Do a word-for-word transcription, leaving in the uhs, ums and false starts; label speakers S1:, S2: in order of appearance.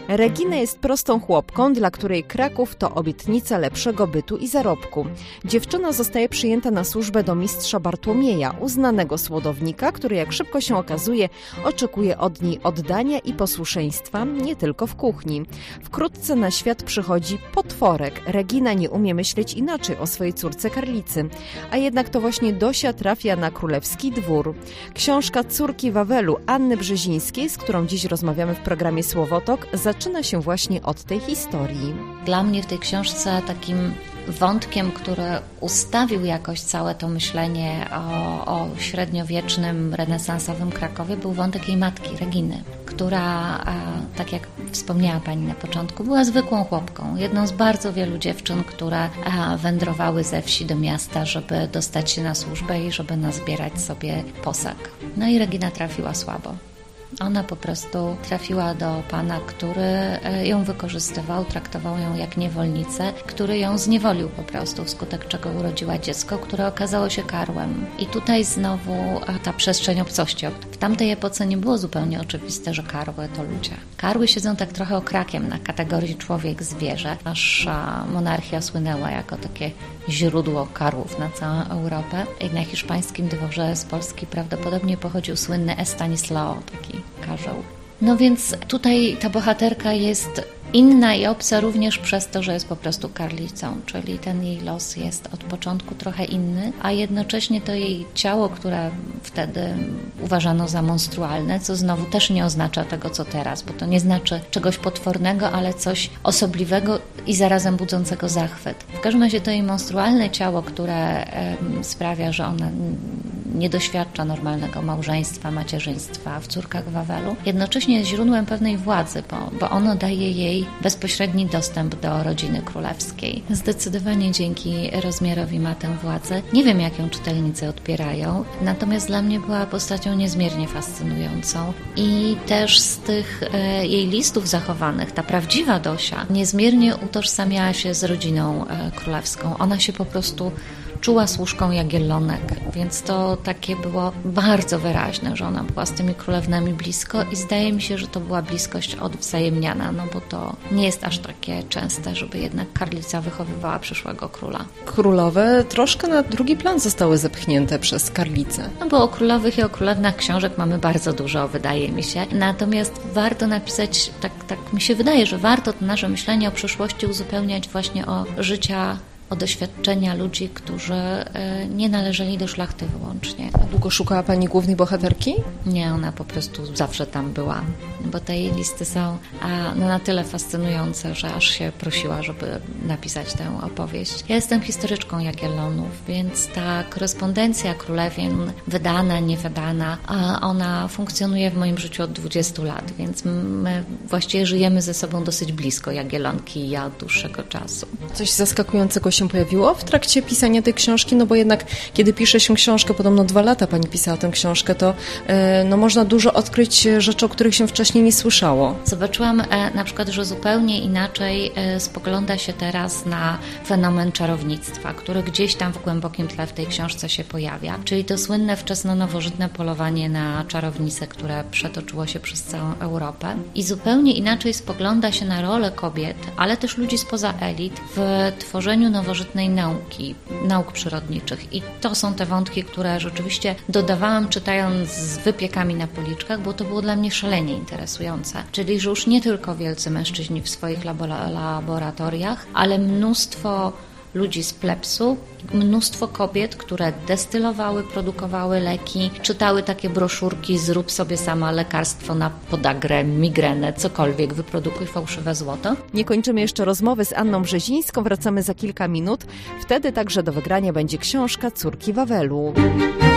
S1: Regina jest prostą chłopką, dla której Kraków to obietnica lepszego bytu i zarobku. Dziewczyna zostaje przyjęta na służbę do mistrza Bartłomieja, uznanego słodownika, który, jak szybko się okazuje, oczekuje od niej oddania i posłuszeństwa, nie tylko w kuchni. Wkrótce na świat przychodzi potworek. Regina nie umie myśleć inaczej o swojej córce Karlicy, a jednak to właśnie Dosia trafia na królewski dwór. Książka Córki Wawelu Anny Brzezińskiej, z którą dziś rozmawiamy w programie Słowotok, zaczyna się właśnie od tej historii.
S2: Dla mnie w tej książce takim wątkiem, który ustawił jakoś całe to myślenie o, o średniowiecznym, renesansowym Krakowie, był wątek jej matki, Reginy, która, tak jak wspomniała Pani na początku, była zwykłą chłopką, jedną z bardzo wielu dziewczyn, które wędrowały ze wsi do miasta, żeby dostać się na służbę i żeby nazbierać sobie posag. No i Regina trafiła słabo. Ona po prostu trafiła do pana, który ją wykorzystywał, traktował ją jak niewolnicę, który ją zniewolił po prostu, wskutek czego urodziła dziecko, które okazało się karłem. I tutaj znowu ta przestrzeń obcości. W tamtej epoce nie było zupełnie oczywiste, że karły to ludzie. Karły siedzą tak trochę okrakiem na kategorii człowiek-zwierzę. Nasza monarchia słynęła jako takie źródło karłów na całą Europę. I na hiszpańskim dworze z Polski prawdopodobnie pochodził słynny Estanislao, taki karzeł. No więc tutaj ta bohaterka jest inna i obca również przez to, że jest po prostu karlicą, czyli ten jej los jest od początku trochę inny, a jednocześnie to jej ciało, które wtedy uważano za monstrualne, co znowu też nie oznacza tego, co teraz, bo to nie znaczy czegoś potwornego, ale coś osobliwego i zarazem budzącego zachwyt. W każdym razie to jej monstrualne ciało, które um, sprawia, że ona nie doświadcza normalnego małżeństwa, macierzyństwa w Córkach Wawelu, jednocześnie jest źródłem pewnej władzy, bo, bo ono daje jej bezpośredni dostęp do rodziny królewskiej. Zdecydowanie dzięki rozmiarowi ma tę władzę. Nie wiem, jak ją czytelnicy odbierają, natomiast dla mnie była postacią niezmiernie fascynującą i też z tych e, jej listów zachowanych, ta prawdziwa Dosia niezmiernie utożsamiała się z rodziną e, królewską. Ona się po prostu czuła służką Jagiellonek, więc to takie było bardzo wyraźne, że ona była z tymi królewnami blisko i zdaje mi się, że to była bliskość odwzajemniana, no bo to nie jest aż takie częste, żeby jednak karlica wychowywała przyszłego króla.
S1: Królowe troszkę na drugi plan zostały zepchnięte przez karlicę.
S2: No bo o królowych i o królewnach książek mamy bardzo dużo, wydaje mi się. Natomiast warto napisać, tak, tak mi się wydaje, że warto to nasze myślenie o przyszłości uzupełniać właśnie o życia, o doświadczenia ludzi, którzy nie należeli do szlachty wyłącznie.
S1: A długo szukała Pani głównej bohaterki?
S2: Nie, ona po prostu zawsze tam była, bo te jej listy są a, no, na tyle fascynujące, że aż się prosiła, żeby napisać tę opowieść. Ja jestem historyczką Jagiellonów, więc ta korespondencja królewien, wydana, niewydana, a ona funkcjonuje w moim życiu od dwudziestu lat, więc my właściwie żyjemy ze sobą dosyć blisko, Jagiellonki i ja, od dłuższego czasu.
S1: Coś zaskakującego się pojawiło w trakcie pisania tej książki, no bo jednak kiedy pisze się książkę, podobno dwa lata Pani pisała tę książkę, to e, no można dużo odkryć rzeczy, o których się wcześniej nie słyszało.
S2: Zobaczyłam e, na przykład, że zupełnie inaczej e, spogląda się teraz na fenomen czarownictwa, który gdzieś tam w głębokim tle w tej książce się pojawia, czyli to słynne wczesno-nowożytne polowanie na czarownicę, które przetoczyło się przez całą Europę i zupełnie inaczej spogląda się na rolę kobiet, ale też ludzi spoza elit w tworzeniu nowożytnej nauki, nauk przyrodniczych. I to są te wątki, które rzeczywiście dodawałam, czytając z wypiekami na policzkach, bo to było dla mnie szalenie interesujące. Czyli, że już nie tylko wielcy mężczyźni w swoich labora- laboratoriach, ale mnóstwo ludzi z plebsu, mnóstwo kobiet, które destylowały, produkowały leki, czytały takie broszurki, zrób sobie sama lekarstwo na podagrę, migrenę, cokolwiek, wyprodukuj fałszywe złoto.
S1: Nie kończymy jeszcze rozmowy z Anną Brzezińską, wracamy za kilka minut. Wtedy także do wygrania będzie książka Córki Wawelu.